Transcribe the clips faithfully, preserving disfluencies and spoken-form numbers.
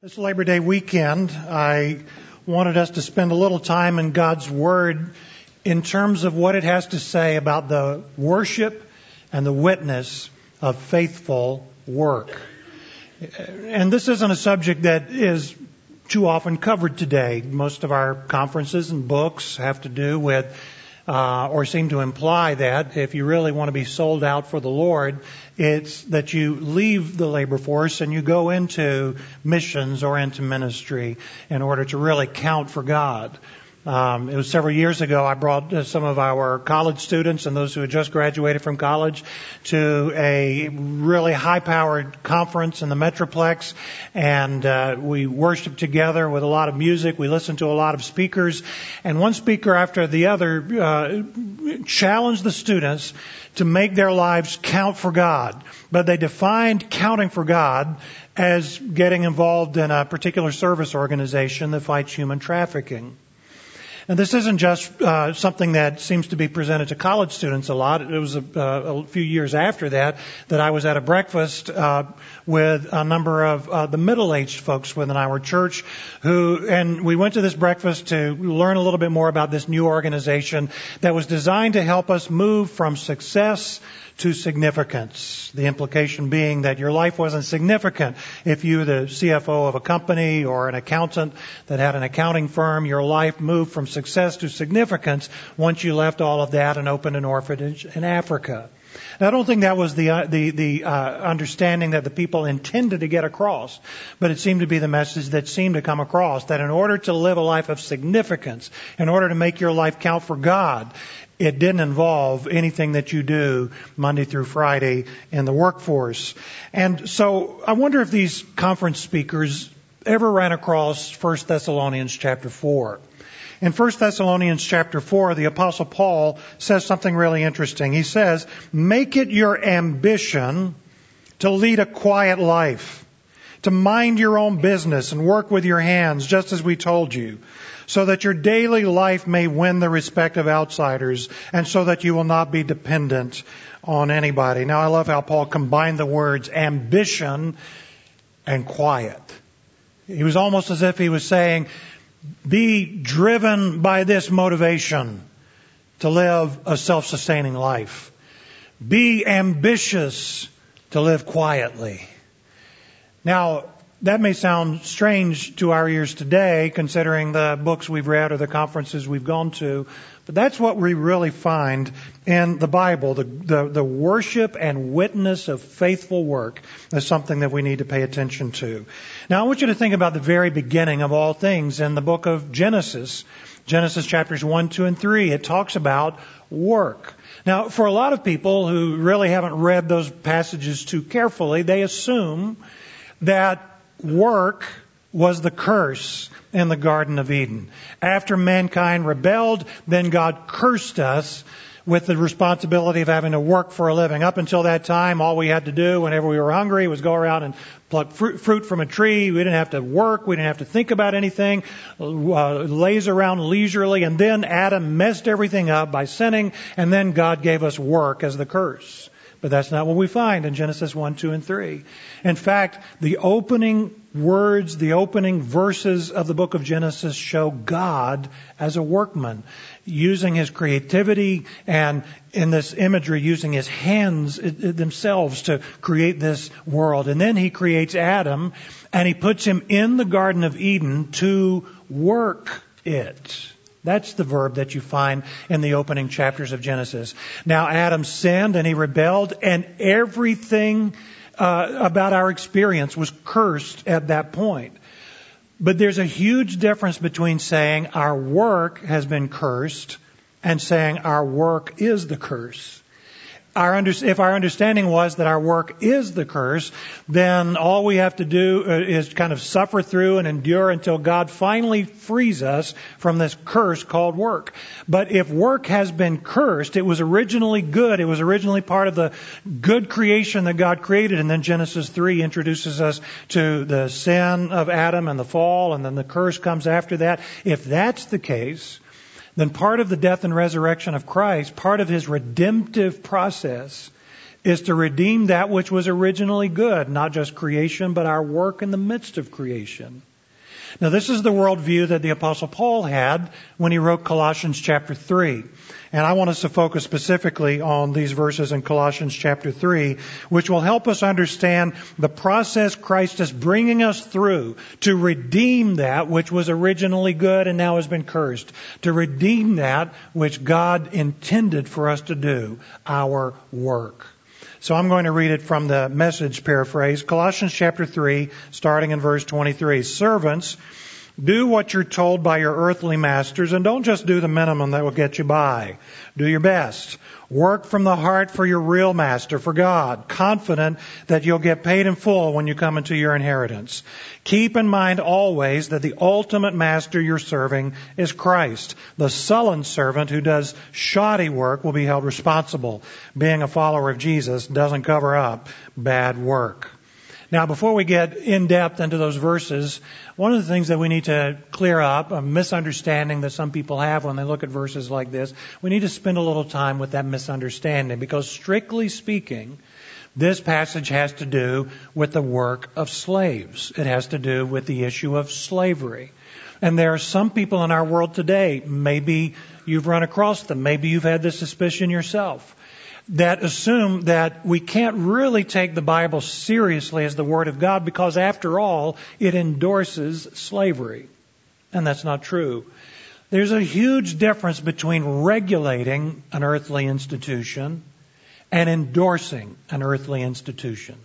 This Labor Day weekend, I wanted us to spend a little time in God's Word in terms of what it has to say about the worship and the witness of faithful work. And this isn't a subject that is too often covered today. Most of our conferences and books have to do with Uh, or seem to imply that if you really want to be sold out for the Lord, it's that you leave the labor force and you go into missions or into ministry in order to really count for God. Um, it was several years ago I brought uh, some of our college students and those who had just graduated from college to a really high-powered conference in the Metroplex, and uh, we worshiped together with a lot of music. We listened to a lot of speakers, and one speaker after the other uh, challenged the students to make their lives count for God. But they defined counting for God as getting involved in a particular service organization that fights human trafficking. And this isn't just uh, something that seems to be presented to college students a lot. It was a, uh, a few years after that that I was at a breakfast uh, with a number of uh, the middle-aged folks within our church who, and we went to this breakfast to learn a little bit more about this new organization that was designed to help us move from success to significance. The implication being that your life wasn't significant if you were the C F O of a company or an accountant that had an accounting firm. Your life moved from success to significance once you left all of that and opened an orphanage in Africa. Now, I don't think that was the uh, the the uh, understanding that the people intended to get across, but it seemed to be the message that seemed to come across, that in order to live a life of significance, in order to make your life count for God, it didn't involve anything that you do Monday through Friday in the workforce. And so I wonder if these conference speakers ever ran across First Thessalonians chapter four. In First Thessalonians chapter four, the Apostle Paul says something really interesting. He says, "Make it your ambition to lead a quiet life, to mind your own business and work with your hands, just as we told you, so that your daily life may win the respect of outsiders, and so that you will not be dependent on anybody." Now, I love how Paul combined the words ambition and quiet. He was almost as if he was saying, be driven by this motivation to live a self-sustaining life. Be ambitious to live quietly. Now, that may sound strange to our ears today, considering the books we've read or the conferences we've gone to, but that's what we really find in the Bible. The, the, the worship and witness of faithful work is something that we need to pay attention to. Now, I want you to think about the very beginning of all things in the book of Genesis. Genesis chapters one, two, and three. It talks about work. Now, for a lot of people who really haven't read those passages too carefully, they assume that work was the curse in the Garden of Eden. After mankind rebelled, then God cursed us with the responsibility of having to work for a living. Up until that time, all we had to do whenever we were hungry was go around and pluck fruit, fruit from a tree. We didn't have to work. We didn't have to think about anything, uh, laze around leisurely. And then Adam messed everything up by sinning, and then God gave us work as the curse. But that's not what we find in Genesis one, two, and three. In fact, the opening words, the opening verses of the book of Genesis show God as a workman, using his creativity and, in this imagery, using his hands themselves to create this world. And then he creates Adam, and he puts him in the Garden of Eden to work it. That's the verb that you find in the opening chapters of Genesis. Now, Adam sinned and he rebelled, and everything uh, about our experience was cursed at that point. But there's a huge difference between saying our work has been cursed and saying our work is the curse. Our under, if our understanding was that our work is the curse, then all we have to do is kind of suffer through and endure until God finally frees us from this curse called work. But if work has been cursed, it was originally good. It was originally part of the good creation that God created. And then Genesis three introduces us to the sin of Adam and the fall, and then the curse comes after that. If that's the case, then part of the death and resurrection of Christ, part of his redemptive process, is to redeem that which was originally good, not just creation, but our work in the midst of creation. Now, this is the worldview that the Apostle Paul had when he wrote Colossians chapter three. And I want us to focus specifically on these verses in Colossians chapter three, which will help us understand the process Christ is bringing us through to redeem that which was originally good and now has been cursed, to redeem that which God intended for us to do, our work. So I'm going to read it from the Message paraphrase, Colossians chapter three, starting in verse twenty-three. Servants, do what you're told by your earthly masters, and don't just do the minimum that will get you by. Do your best. Work from the heart for your real master, for God, confident that you'll get paid in full when you come into your inheritance. Keep in mind always that the ultimate master you're serving is Christ. The sullen servant who does shoddy work will be held responsible. Being a follower of Jesus doesn't cover up bad work. Now, before we get in depth into those verses, one of the things that we need to clear up, a misunderstanding that some people have when they look at verses like this, we need to spend a little time with that misunderstanding, because strictly speaking, this passage has to do with the work of slaves. It has to do with the issue of slavery. And there are some people in our world today, maybe you've run across them, maybe you've had this suspicion yourself, that assume that we can't really take the Bible seriously as the Word of God because, after all, it endorses slavery. And that's not true. There's a huge difference between regulating an earthly institution and endorsing an earthly institution.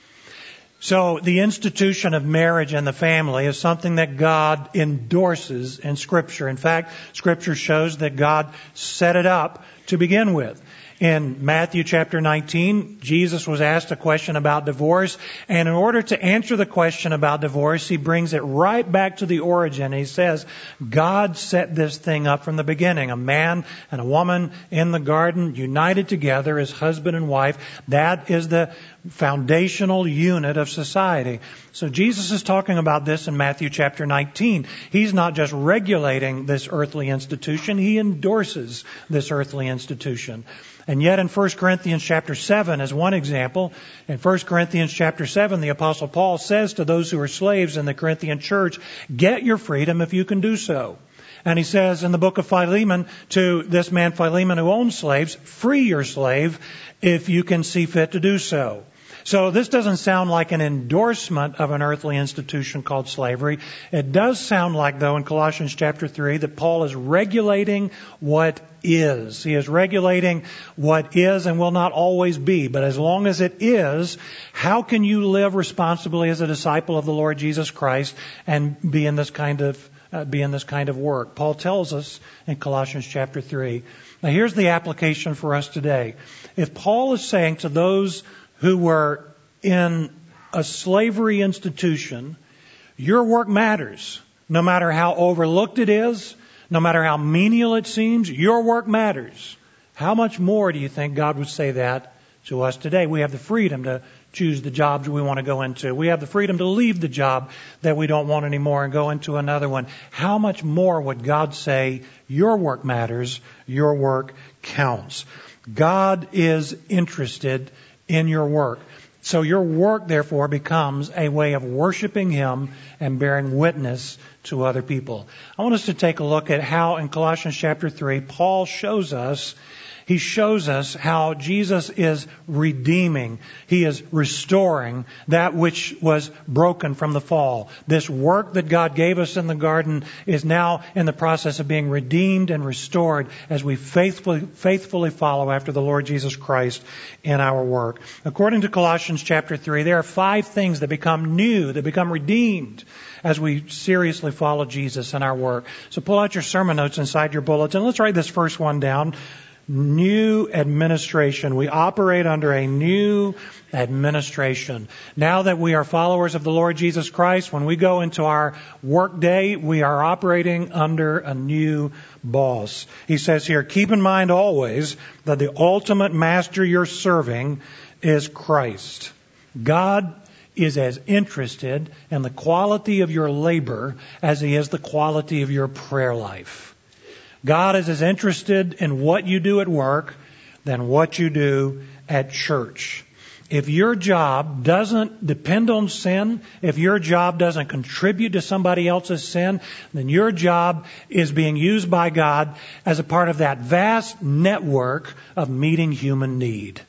So the institution of marriage and the family is something that God endorses in Scripture. In fact, Scripture shows that God set it up to begin with. In Matthew chapter nineteen, Jesus was asked a question about divorce, and in order to answer the question about divorce, he brings it right back to the origin. He says, God set this thing up from the beginning. A man and a woman in the garden, united together as husband and wife. That is the foundational unit of society. So Jesus is talking about this in Matthew chapter nineteen. He's not just regulating this earthly institution, he endorses this earthly institution. And yet in First Corinthians chapter seven, as one example, in First Corinthians chapter seven, the Apostle Paul says to those who are slaves in the Corinthian church, get your freedom if you can do so. And he says in the book of Philemon to this man Philemon who owns slaves, free your slave if you can see fit to do so. So this doesn't sound like an endorsement of an earthly institution called slavery. It does sound like, though, in Colossians chapter three, that Paul is regulating what is. He is regulating what is and will not always be. But as long as it is, how can you live responsibly as a disciple of the Lord Jesus Christ and be in this kind of uh, be in this kind of work? Paul tells us in Colossians chapter three. Now here's the application for us today. If Paul is saying to those who were in a slavery institution, your work matters. No matter how overlooked it is, no matter how menial it seems, your work matters. How much more do you think God would say that to us today? We have the freedom to choose the jobs we want to go into. We have the freedom to leave the job that we don't want anymore and go into another one. How much more would God say, your work matters, your work counts? God is interested in your work. So your work, therefore, becomes a way of worshiping Him and bearing witness to other people. I want us to take a look at how in Colossians chapter three, Paul shows us He shows us how Jesus is redeeming. He is restoring that which was broken from the fall. This work that God gave us in the garden is now in the process of being redeemed and restored as we faithfully, faithfully follow after the Lord Jesus Christ in our work. According to Colossians chapter three, there are five things that become new, that become redeemed as we seriously follow Jesus in our work. So pull out your sermon notes inside your bulletin. Let's write this first one down. New administration. We operate under a new administration. Now that we are followers of the Lord Jesus Christ, when we go into our work day, we are operating under a new boss. He says here, keep in mind always that the ultimate master you're serving is Christ. God is as interested in the quality of your labor as He is the quality of your prayer life. God is as interested in what you do at work than what you do at church. If your job doesn't depend on sin, if your job doesn't contribute to somebody else's sin, then your job is being used by God as a part of that vast network of meeting human need.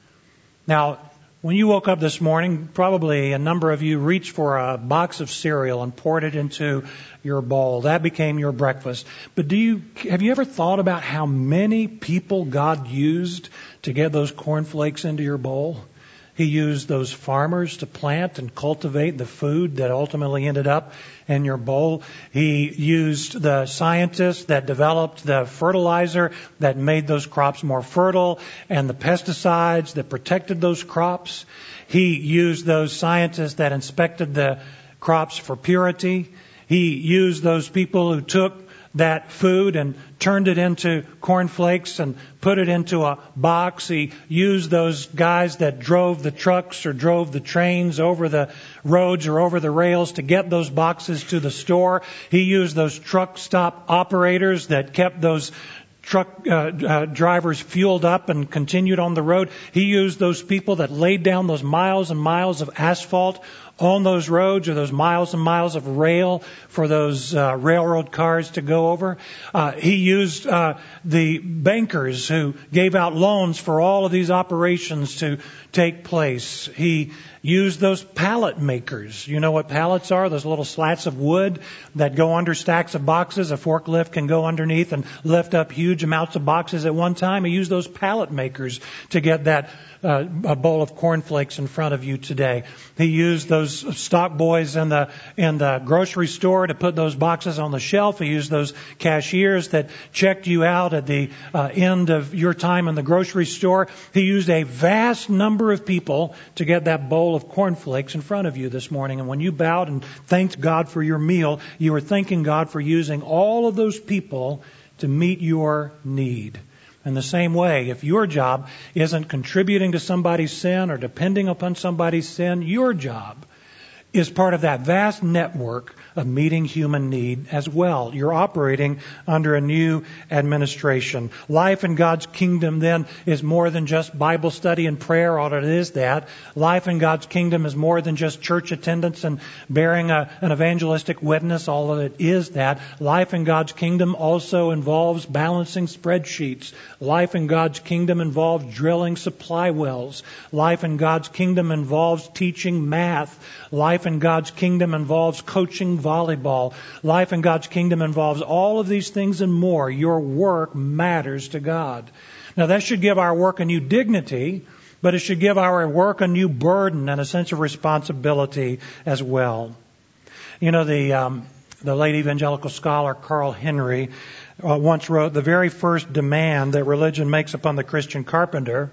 Now, when you woke up this morning, probably a number of you reached for a box of cereal and poured it into your bowl. That became your breakfast. But do you have you ever thought about how many people God used to get those cornflakes into your bowl? He used those farmers to plant and cultivate the food that ultimately ended up in your bowl. He used the scientists that developed the fertilizer that made those crops more fertile and the pesticides that protected those crops. He used those scientists that inspected the crops for purity. He used those people who took that food and turned it into cornflakes and put it into a box. He used those guys that drove the trucks or drove the trains over the roads or over the rails to get those boxes to the store. He used those truck stop operators that kept those truck uh, uh, drivers fueled up and continued on the road. He used those people that laid down those miles and miles of asphalt on those roads, or those miles and miles of rail for those uh, railroad cars to go over. Uh, he used uh, the bankers who gave out loans for all of these operations to take place. He used those pallet makers. You know what pallets are? Those little slats of wood that go under stacks of boxes. A forklift can go underneath and lift up huge amounts of boxes at one time. He used those pallet makers to get that uh, a bowl of cornflakes in front of you today. He used those stock boys in the in the grocery store to put those boxes on the shelf. He used those cashiers that checked you out at the uh, end of your time in the grocery store. He used a vast number of people to get that bowl of cornflakes in front of you this morning. And when you bowed and thanked God for your meal, you were thanking God for using all of those people to meet your need. In the same way, if your job isn't contributing to somebody's sin or depending upon somebody's sin, your job is part of that vast network of meeting human need as well. You're operating under a new administration. Life in God's kingdom then is more than just Bible study and prayer, all it is that. Life in God's kingdom is more than just church attendance and bearing a, an evangelistic witness, all of it is that. Life in God's kingdom also involves balancing spreadsheets. Life in God's kingdom involves drilling supply wells. Life in God's kingdom involves teaching math. Life in God's kingdom involves coaching volleyball. Life in God's kingdom involves all of these things and more. Your work matters to God. Now, that should give our work a new dignity, but it should give our work a new burden and a sense of responsibility as well. You know, the um, the late evangelical scholar Carl Henry uh, once wrote, "The very first demand that religion makes upon the Christian carpenter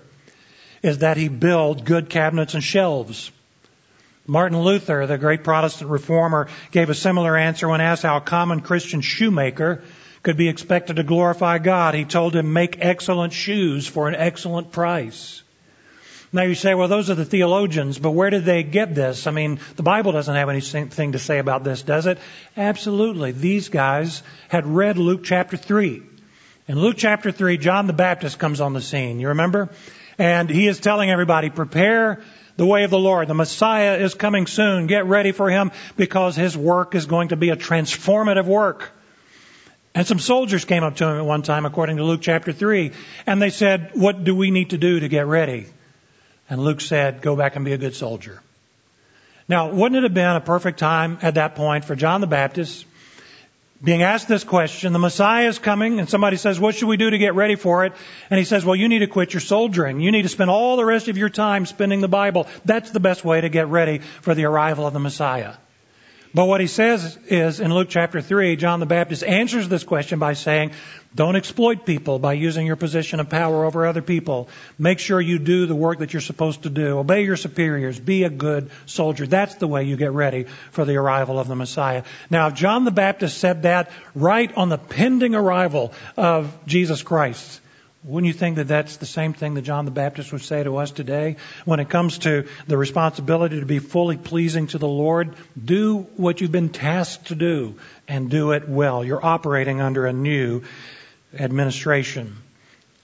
is that he build good cabinets and shelves." Martin Luther, the great Protestant reformer, gave a similar answer when asked how a common Christian shoemaker could be expected to glorify God. He told him, "Make excellent shoes for an excellent price." Now you say, well, those are the theologians, but where did they get this? I mean, the Bible doesn't have anything to say about this, does it? Absolutely. These guys had read Luke chapter three. In Luke chapter three, John the Baptist comes on the scene. You remember? And he is telling everybody, prepare the way of the Lord. The Messiah is coming soon. Get ready for him because his work is going to be a transformative work. And some soldiers came up to him at one time, according to Luke chapter three, and they said, what do we need to do to get ready? And Luke said, go back and be a good soldier. Now, wouldn't it have been a perfect time at that point for John the Baptist being asked this question? The Messiah is coming, and somebody says, what should we do to get ready for it? And he says, well, you need to quit your soldiering. You need to spend all the rest of your time spending the Bible. That's the best way to get ready for the arrival of the Messiah. But what he says is, in Luke chapter three, John the Baptist answers this question by saying, don't exploit people by using your position of power over other people. Make sure you do the work that you're supposed to do. Obey your superiors. Be a good soldier. That's the way you get ready for the arrival of the Messiah. Now, if John the Baptist said that right on the pending arrival of Jesus Christ, wouldn't you think that that's the same thing that John the Baptist would say to us today? When it comes to the responsibility to be fully pleasing to the Lord, do what you've been tasked to do and do it well. You're operating under a new administration.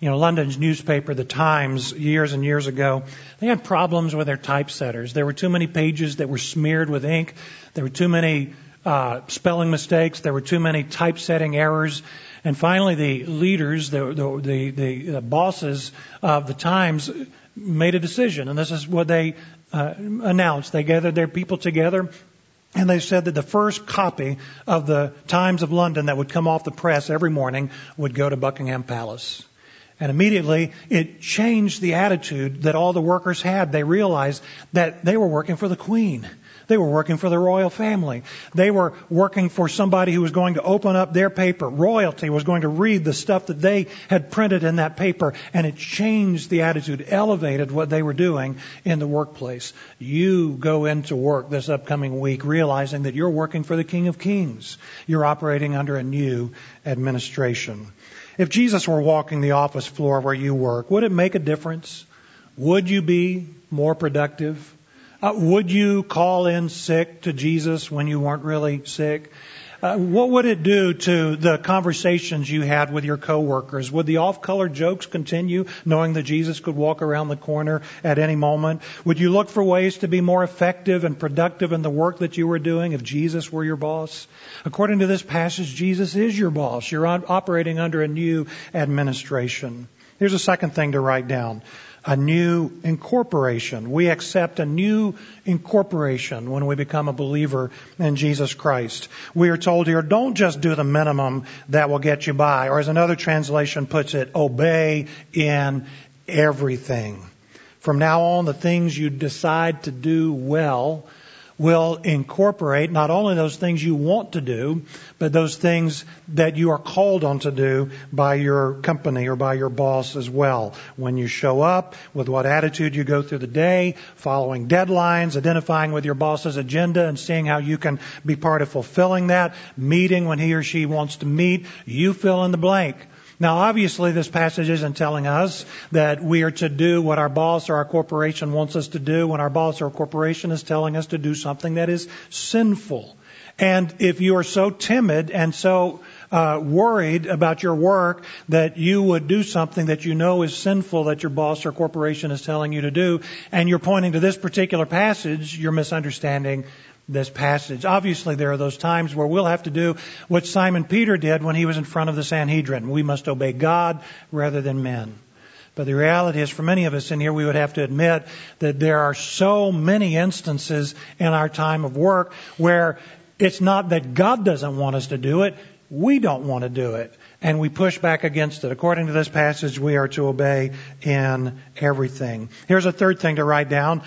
You know, London's newspaper, The Times, years and years ago, they had problems with their typesetters. There were too many pages that were smeared with ink. There were too many uh, spelling mistakes. There were too many typesetting errors. And finally, the leaders, the, the, the, the, the bosses of The Times made a decision. And this is what they uh, announced. They gathered their people together, and they said that the first copy of the Times of London that would come off the press every morning would go to Buckingham Palace. And immediately it changed the attitude that all the workers had. They realized that they were working for the Queen. They were working for the royal family. They were working for somebody who was going to open up their paper. Royalty was going to read the stuff that they had printed in that paper. And it changed the attitude, elevated what they were doing in the workplace. You go into work this upcoming week realizing that you're working for the King of Kings. You're operating under a new administration. If Jesus were walking the office floor where you work, would it make a difference? Would you be more productive? Uh, would you call in sick to Jesus when you weren't really sick? Uh, what would it do to the conversations you had with your coworkers? Would the off-color jokes continue, knowing that Jesus could walk around the corner at any moment? Would you look for ways to be more effective and productive in the work that you were doing if Jesus were your boss? According to this passage, Jesus is your boss. You're operating under a new administration. Here's a second thing to write down. A new incorporation. We accept a new incorporation when we become a believer in Jesus Christ. We are told here, don't just do the minimum that will get you by. Or as another translation puts it, obey in everything. From now on, the things you decide to do well will incorporate not only those things you want to do, but those things that you are called on to do by your company or by your boss as well. When you show up, with what attitude you go through the day, following deadlines, identifying with your boss's agenda and seeing how you can be part of fulfilling that, meeting when he or she wants to meet, you fill in the blank. Now, obviously, this passage isn't telling us that we are to do what our boss or our corporation wants us to do when our boss or corporation is telling us to do something that is sinful. And if you are so timid and so uh, worried about your work that you would do something that you know is sinful that your boss or corporation is telling you to do, and you're pointing to this particular passage, you're misunderstanding this passage. Obviously, there are those times where we'll have to do what Simon Peter did when he was in front of the Sanhedrin. We must obey God rather than men. But the reality is, for many of us in here, we would have to admit that there are so many instances in our time of work where it's not that God doesn't want us to do it, we don't want to do it. And we push back against it. According to this passage, we are to obey in everything. Here's a third thing to write down.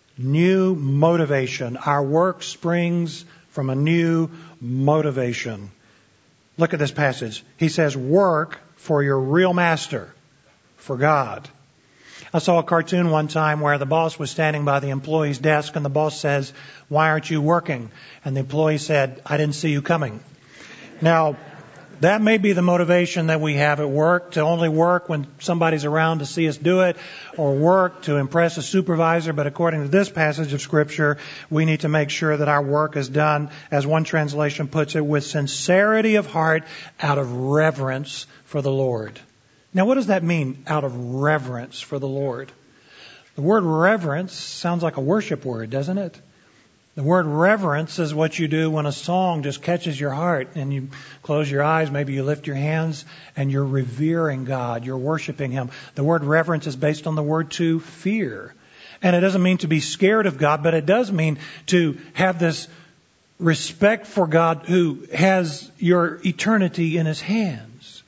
New motivation. Our work springs from a new motivation. Look at this passage. He says, work for your real master, for God. I saw a cartoon one time where the boss was standing by the employee's desk and the boss says, why aren't you working? And the employee said, I didn't see you coming. Now, that may be the motivation that we have at work, to only work when somebody's around to see us do it, or work to impress a supervisor. But according to this passage of Scripture, we need to make sure that our work is done, as one translation puts it, with sincerity of heart, out of reverence for the Lord. Now, what does that mean, out of reverence for the Lord? The word reverence sounds like a worship word, doesn't it? The word reverence is what you do when a song just catches your heart and you close your eyes, maybe you lift your hands and you're revering God, you're worshiping Him. The word reverence is based on the word to fear. And it doesn't mean to be scared of God, but it does mean to have this respect for God who has your eternity in His hands.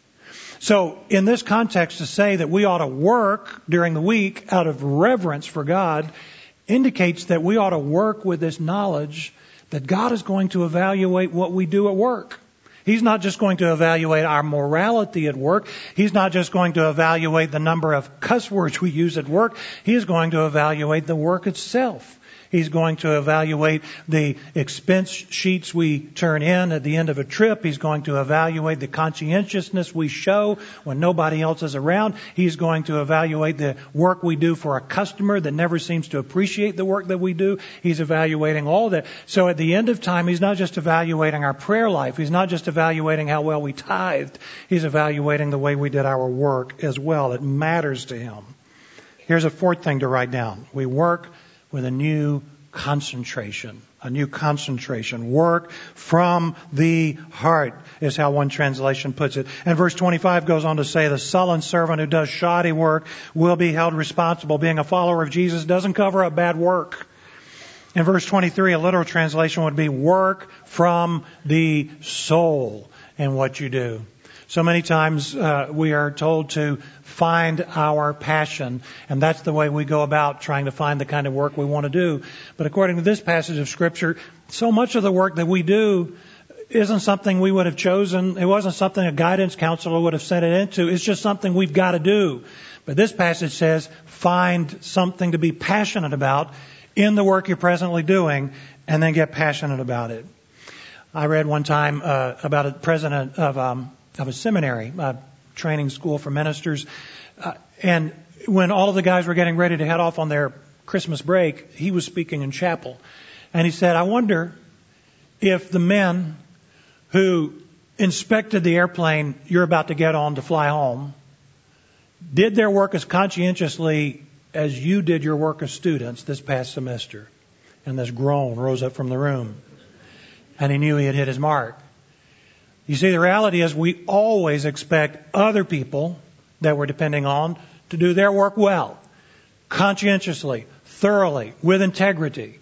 So in this context, to say that we ought to work during the week out of reverence for God indicates that we ought to work with this knowledge that God is going to evaluate what we do at work. He's not just going to evaluate our morality at work. He's not just going to evaluate the number of cuss words we use at work. He is going to evaluate the work itself. He's going to evaluate the expense sheets we turn in at the end of a trip. He's going to evaluate the conscientiousness we show when nobody else is around. He's going to evaluate the work we do for a customer that never seems to appreciate the work that we do. He's evaluating all that. So at the end of time, He's not just evaluating our prayer life. He's not just evaluating how well we tithed. He's evaluating the way we did our work as well. It matters to Him. Here's a fourth thing to write down. We work with a new concentration. A new concentration. Work from the heart is how one translation puts it. And verse twenty-five goes on to say, the sullen servant who does shoddy work will be held responsible. Being a follower of Jesus doesn't cover up bad work. In verse twenty-three, a literal translation would be work from the soul in what you do. So many times uh, we are told to find our passion, and that's the way we go about trying to find the kind of work we want to do. But according to this passage of Scripture, so much of the work that we do isn't something we would have chosen. It wasn't something a guidance counselor would have sent it into. It's just something we've got to do. But this passage says, find something to be passionate about in the work you're presently doing, and then get passionate about it. I read one time uh, about a president of um, of a seminary, a training school for ministers. Uh, and when all of the guys were getting ready to head off on their Christmas break, he was speaking in chapel. And he said, I wonder if the men who inspected the airplane you're about to get on to fly home did their work as conscientiously as you did your work as students this past semester. And this groan rose up from the room. And he knew he had hit his mark. You see, the reality is we always expect other people that we're depending on to do their work well, conscientiously, thoroughly, with integrity.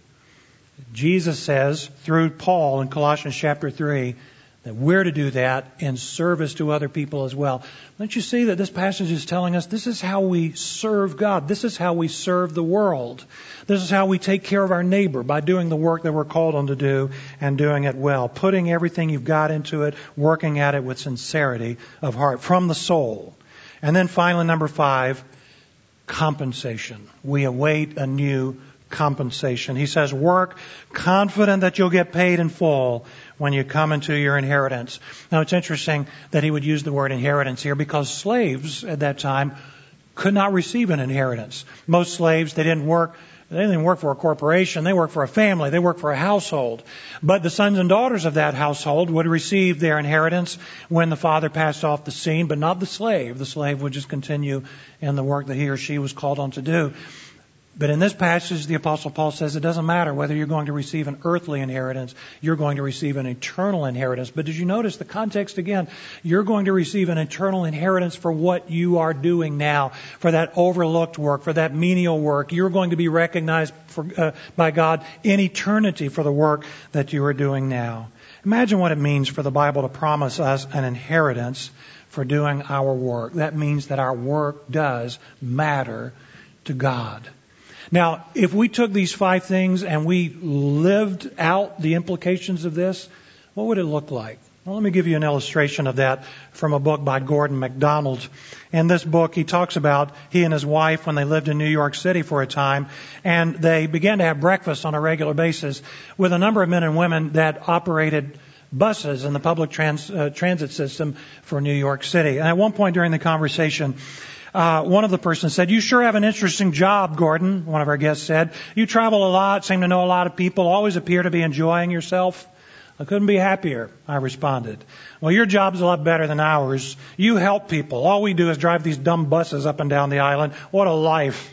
Jesus says through Paul in Colossians chapter three that we're to do that in service to other people as well. Don't you see that this passage is telling us this is how we serve God. This is how we serve the world. This is how we take care of our neighbor, by doing the work that we're called on to do and doing it well. Putting everything you've got into it, working at it with sincerity of heart from the soul. And then finally, number five, compensation. We await a new compensation. He says, work confident that you'll get paid in full when you come into your inheritance. Now, it's interesting that he would use the word inheritance here because slaves at that time could not receive an inheritance. Most slaves, they didn't work They didn't work for a corporation. They worked for a family. They worked for a household. But the sons and daughters of that household would receive their inheritance when the father passed off the scene, but not the slave. The slave would just continue in the work that he or she was called on to do. But in this passage, the Apostle Paul says it doesn't matter whether you're going to receive an earthly inheritance, you're going to receive an eternal inheritance. But did you notice the context again? You're going to receive an eternal inheritance for what you are doing now, for that overlooked work, for that menial work. You're going to be recognized for, uh, by God in eternity for the work that you are doing now. Imagine what it means for the Bible to promise us an inheritance for doing our work. That means that our work does matter to God. Now, if we took these five things and we lived out the implications of this, what would it look like? Well, let me give you an illustration of that from a book by Gordon MacDonald. In this book, he talks about he and his wife when they lived in New York City for a time, and they began to have breakfast on a regular basis with a number of men and women that operated buses in the public trans, uh, transit system for New York City. And at one point during the conversation, Uh, one of the persons said, "You sure have an interesting job, Gordon," one of our guests said. "You travel a lot, seem to know a lot of people, always appear to be enjoying yourself." "I couldn't be happier," I responded. "Well, your job's a lot better than ours. You help people. All we do is drive these dumb buses up and down the island. What a life."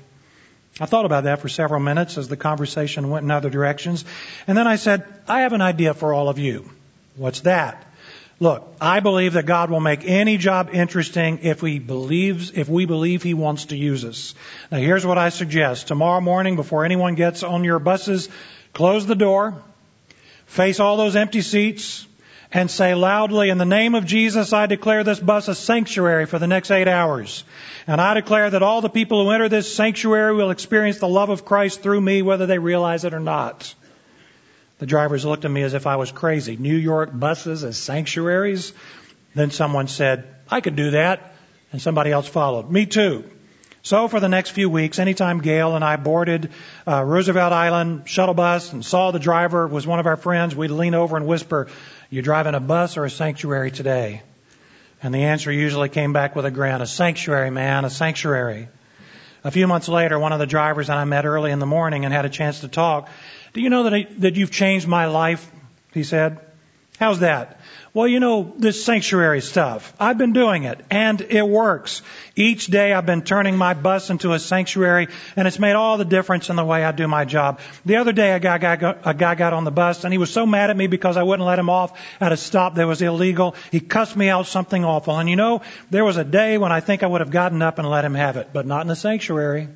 I thought about that for several minutes as the conversation went in other directions. And then I said, "I have an idea for all of you." "What's that?" "Look, I believe that God will make any job interesting if we believes, if we believe He wants to use us. Now, here's what I suggest. Tomorrow morning, before anyone gets on your buses, close the door, face all those empty seats, and say loudly, 'In the name of Jesus, I declare this bus a sanctuary for the next eight hours. And I declare that all the people who enter this sanctuary will experience the love of Christ through me, whether they realize it or not.'" The drivers looked at me as if I was crazy. New York buses as sanctuaries? Then someone said, "I could do that." And somebody else followed. "Me too." So for the next few weeks, anytime Gail and I boarded uh, Roosevelt Island shuttle bus and saw the driver was one of our friends, we'd lean over and whisper, "You driving a bus or a sanctuary today?" And the answer usually came back with a grin, "A sanctuary, man, a sanctuary." A few months later, one of the drivers that I met early in the morning and had a chance to talk, "Do you know that, I, that you've changed my life?" he said. "How's that?" "Well, you know, this sanctuary stuff, I've been doing it, and it works. Each day I've been turning my bus into a sanctuary, and it's made all the difference in the way I do my job. The other day, a guy, got, a guy got on the bus, and he was so mad at me because I wouldn't let him off at a stop that was illegal. He cussed me out something awful. And you know, there was a day when I think I would have gotten up and let him have it, but not in the sanctuary."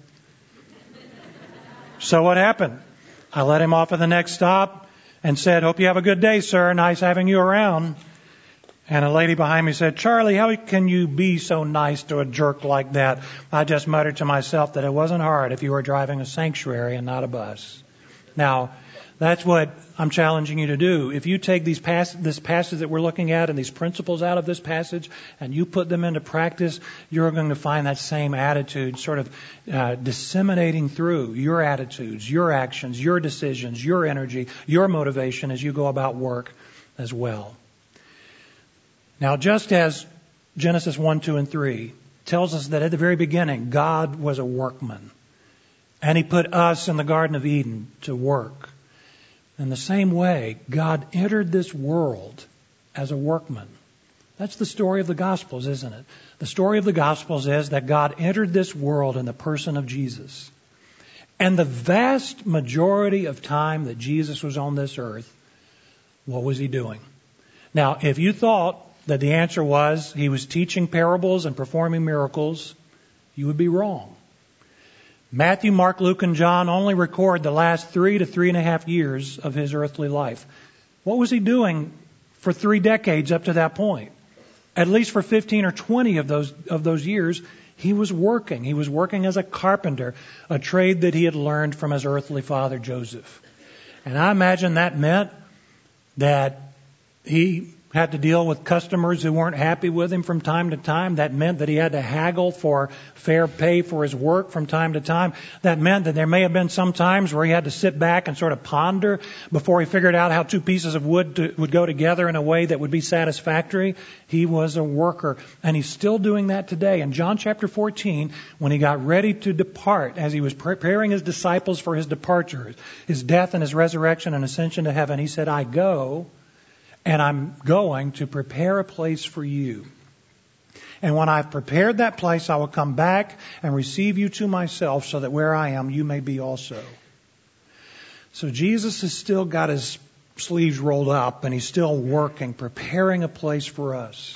So what happened? I let him off at the next stop and said, "Hope you have a good day, sir. Nice having you around." And a lady behind me said, "Charlie, how can you be so nice to a jerk like that?" I just muttered to myself that it wasn't hard if you were driving a sanctuary and not a bus. Now, that's what I'm challenging you to do. If you take these pass- this passage that we're looking at and these principles out of this passage and you put them into practice, you're going to find that same attitude sort of uh, disseminating through your attitudes, your actions, your decisions, your energy, your motivation as you go about work as well. Now, just as Genesis one, two, and three tells us that at the very beginning, God was a workman, and He put us in the Garden of Eden to work. In the same way, God entered this world as a workman. That's the story of the Gospels, isn't it? The story of the Gospels is that God entered this world in the person of Jesus. And the vast majority of time that Jesus was on this earth, what was He doing? Now, if you thought that the answer was He was teaching parables and performing miracles, you would be wrong. Matthew, Mark, Luke, and John only record the last three to three and a half years of His earthly life. What was He doing for three decades up to that point? At least for fifteen or twenty of those of those years, He was working. He was working as a carpenter, a trade that He had learned from His earthly father, Joseph. And I imagine that meant that He had to deal with customers who weren't happy with him from time to time. That meant that he had to haggle for fair pay for his work from time to time. That meant that there may have been some times where he had to sit back and sort of ponder before he figured out how two pieces of wood to, would go together in a way that would be satisfactory. He was a worker, and he's still doing that today. In John chapter fourteen, when he got ready to depart, as he was preparing his disciples for his departure, his death and his resurrection and ascension to heaven, he said, "I go, and I'm going to prepare a place for you. And when I've prepared that place, I will come back and receive you to myself so that where I am, you may be also." So Jesus has still got his sleeves rolled up and he's still working, preparing a place for us.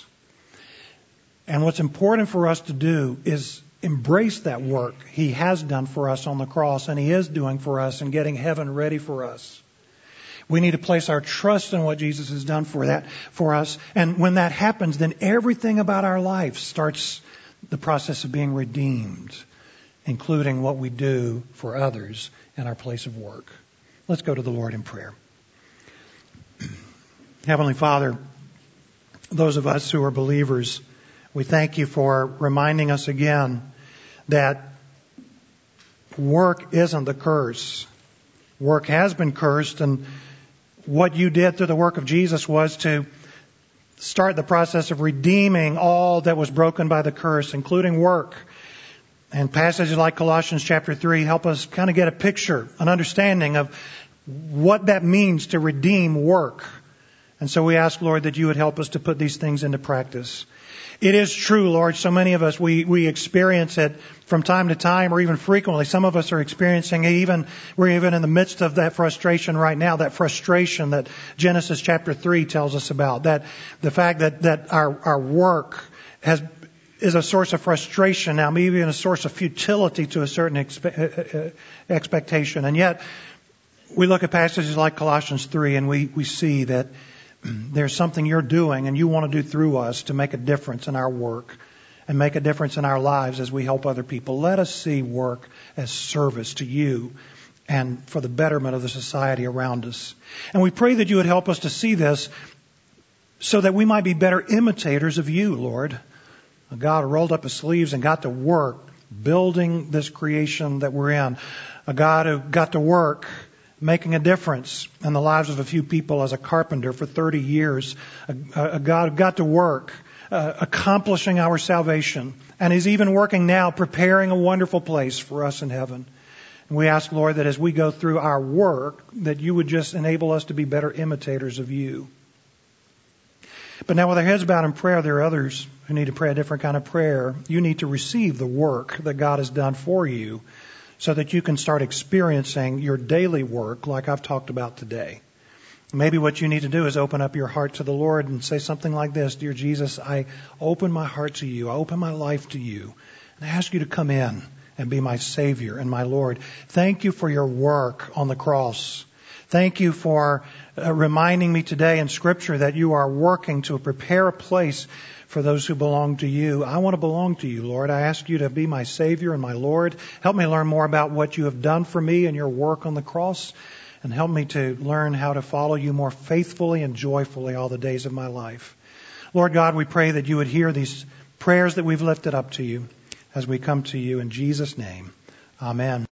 And what's important for us to do is embrace that work He has done for us on the cross and He is doing for us in getting heaven ready for us. We need to place our trust in what Jesus has done for that, for us. And when that happens, then everything about our life starts the process of being redeemed, including what we do for others in our place of work. Let's go to the Lord in prayer. Heavenly Father, those of us who are believers, we thank You for reminding us again that work isn't the curse. Work has been cursed, and what You did through the work of Jesus was to start the process of redeeming all that was broken by the curse, including work. And passages like Colossians chapter three help us kind of get a picture, an understanding of what that means to redeem work. And so we ask, Lord, that You would help us to put these things into practice. It is true, Lord, so many of us, we, we experience it from time to time or even frequently. Some of us are experiencing it even, we're even in the midst of that frustration right now, that frustration that Genesis chapter three tells us about, that the fact that, that our, our work has, is a source of frustration now, maybe even a source of futility to a certain expe- expectation. And yet, we look at passages like Colossians three and we, we see that there's something You're doing and You want to do through us to make a difference in our work and make a difference in our lives as we help other people. Let us see work as service to You and for the betterment of the society around us. And we pray that You would help us to see this so that we might be better imitators of You, Lord. A God who rolled up His sleeves and got to work building this creation that we're in. A God who got to work making a difference in the lives of a few people as a carpenter for thirty years. A, a God who got to work uh, accomplishing our salvation. And He's even working now preparing a wonderful place for us in heaven. And we ask, Lord, that as we go through our work, that you would just enable us to be better imitators of you. But now with our heads bowed in prayer, there are others who need to pray a different kind of prayer. You need to receive the work that God has done for you so that you can start experiencing your daily work like I've talked about today. Maybe what you need to do is open up your heart to the Lord and say something like this: Dear Jesus, I open my heart to you. I open my life to you. And I ask you to come in and be my Savior and my Lord. Thank you for your work on the cross. Thank you for uh, reminding me today in Scripture that you are working to prepare a place for those who belong to you. I want to belong to you, Lord. I ask you to be my Savior and my Lord. Help me learn more about what you have done for me and your work on the cross. And help me to learn how to follow you more faithfully and joyfully all the days of my life. Lord God, we pray that you would hear these prayers that we've lifted up to you as we come to you in Jesus' name. Amen.